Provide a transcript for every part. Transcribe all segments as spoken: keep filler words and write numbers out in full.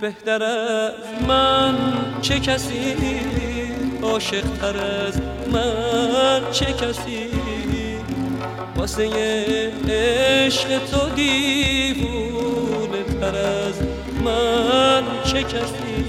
بهتر از من چه کسی، عاشق تر از من چه کسی، واسه عشق تو دیوونه تر از من چه کسی.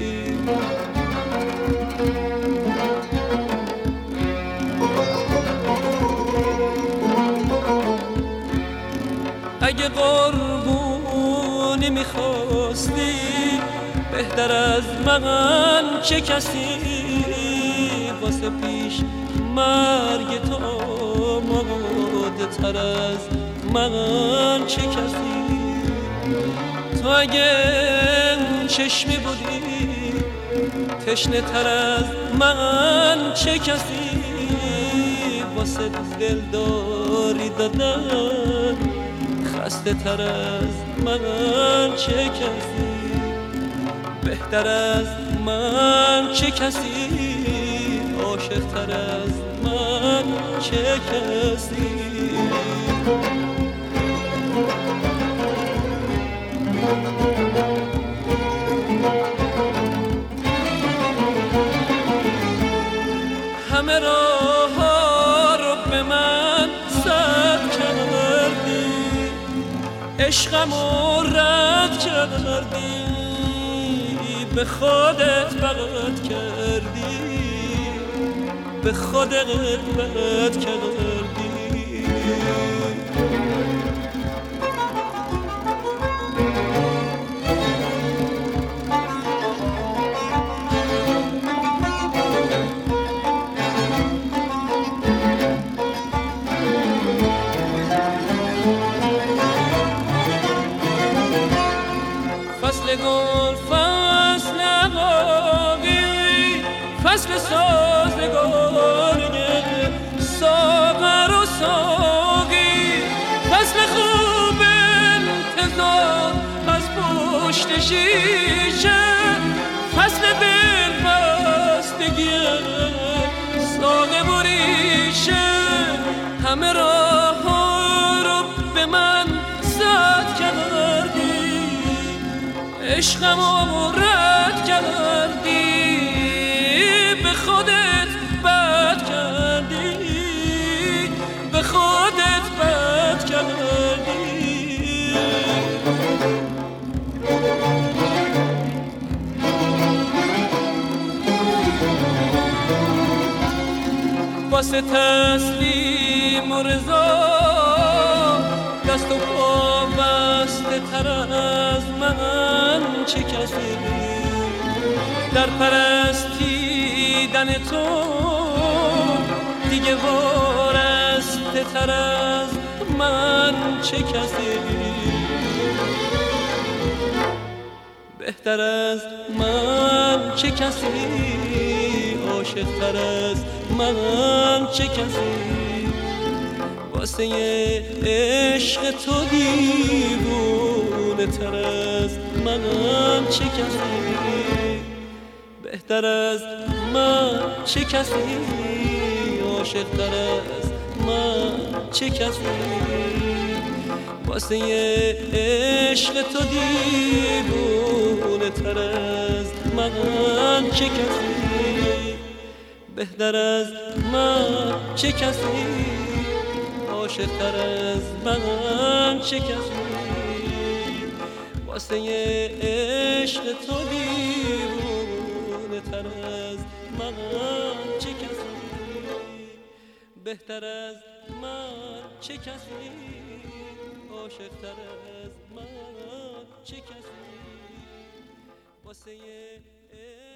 اگه قربونی میخواستی بهتر از من چه کسی، واسه پیش مرگ تو آماده تر از من چه کسی. تو اگه چشمی بودی تشنه تر از من چه کسی، واسه دلداری دادن خسته تر از من چه کسی. بهتر از من چه کسی، عاشق تر از من چه کسی. همه راه ها رو به من سد کردی، عشقمو رد کردی، به خودت بغت کردی، به خودت بغت کردی. فصل گل فصل عقاقی، فصل سازگاری ساغر و ساقی، فصل خوب انتظار از پشت شیشه، فصل دلبستگی ساقه و ریشه. همه راه ها رو به من سد کردی، عشقمو رد کردی، به خودت بد کردی، به خودت بد کردی. واسه تسلیم و رضا دست و پا بسته تر از من چه کسی، در پرستیدن تو دیگه وارسته تر از من چه کسی. بهتر از من چه کسی، عاشق تر از من چه کسی، واسه عشق تو دیوونه تر از من چه کسی. بهتر از من چه کسی، عاشق تر از من چه کسی، واسه عشق تو دیوونه تر از من چه کسی. بهتر از من چه کسی، عاشق تر از من چه کسی، واسه عشق تو دیوونه تر از من چه کسی. بهتر از من چه کسی، عاشق تر از من چه کسی، واسه